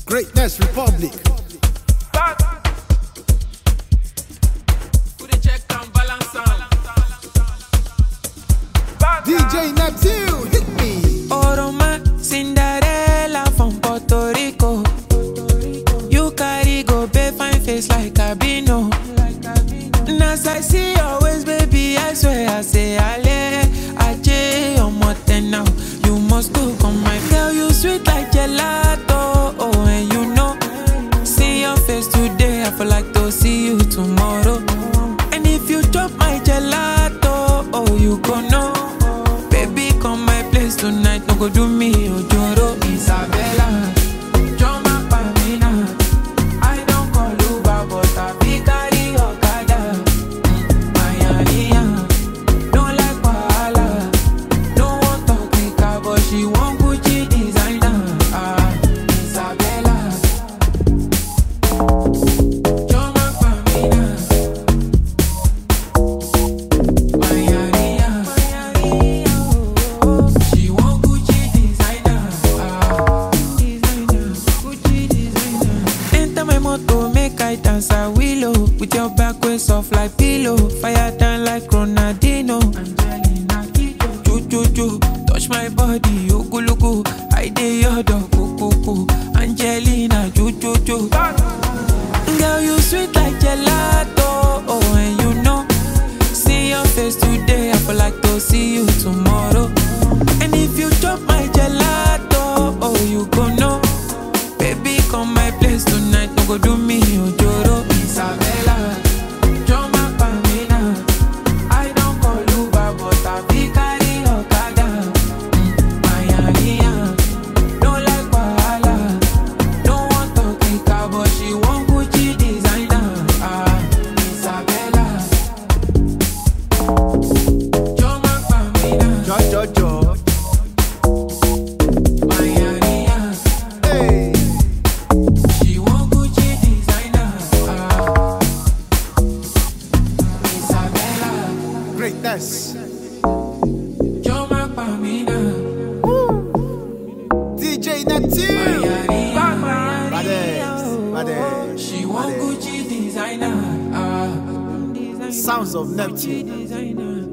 Greatness Republic. DJ Neptune, hit me. Oroma, Cinderella from Puerto Rico. You carry go pay fine face like Cabino. And as I see your waist, baby, I swear I say Ale, Aje, you're more than now. You must go come my girl, you sweet like gelato. Oh, and you know, see your face today, I feel like to see you tomorrow. And if you drop my gelato, oh, you gon' know. Baby, come my place tonight, no go do me ojoro. Isabella, Joma Pamina. I don't call Uber, but I be carry Okada. Mayania, don't like Wahala. No one talk like her, but she want Gucci designer. Isabella, Joma Pamina. Mayania, she want Gucci designer. Gucci designer. Enter my motor, make I dance a willow. With your back way soft like pillow. Fire down like Ronaldinho. Angelina Ju, touch my body, Ogulugu. I dey your dog, kuku. Angelina Ju. Girl, you sweet like gelato. Oh, and you know, see your face today, I feel like to see you tomorrow. And if you drop my gelato, oh, you gon' know. Baby, come my place tonight, no go do me ojoro. Isabella, Joma Pamina. I don't call Uber, but I be carry Okada. Mayania, don't like Wahala. Don't want to kick her, but she want Gucci designer. Isabella, Joma Pamina. Jo. Mayania, Hey. she want Gucci designer. Isabella, Greatness. Joma Pamina. DJ Neptune. Mayania, Badass. she want Gucci designer. Sounds of Neptune. Designer.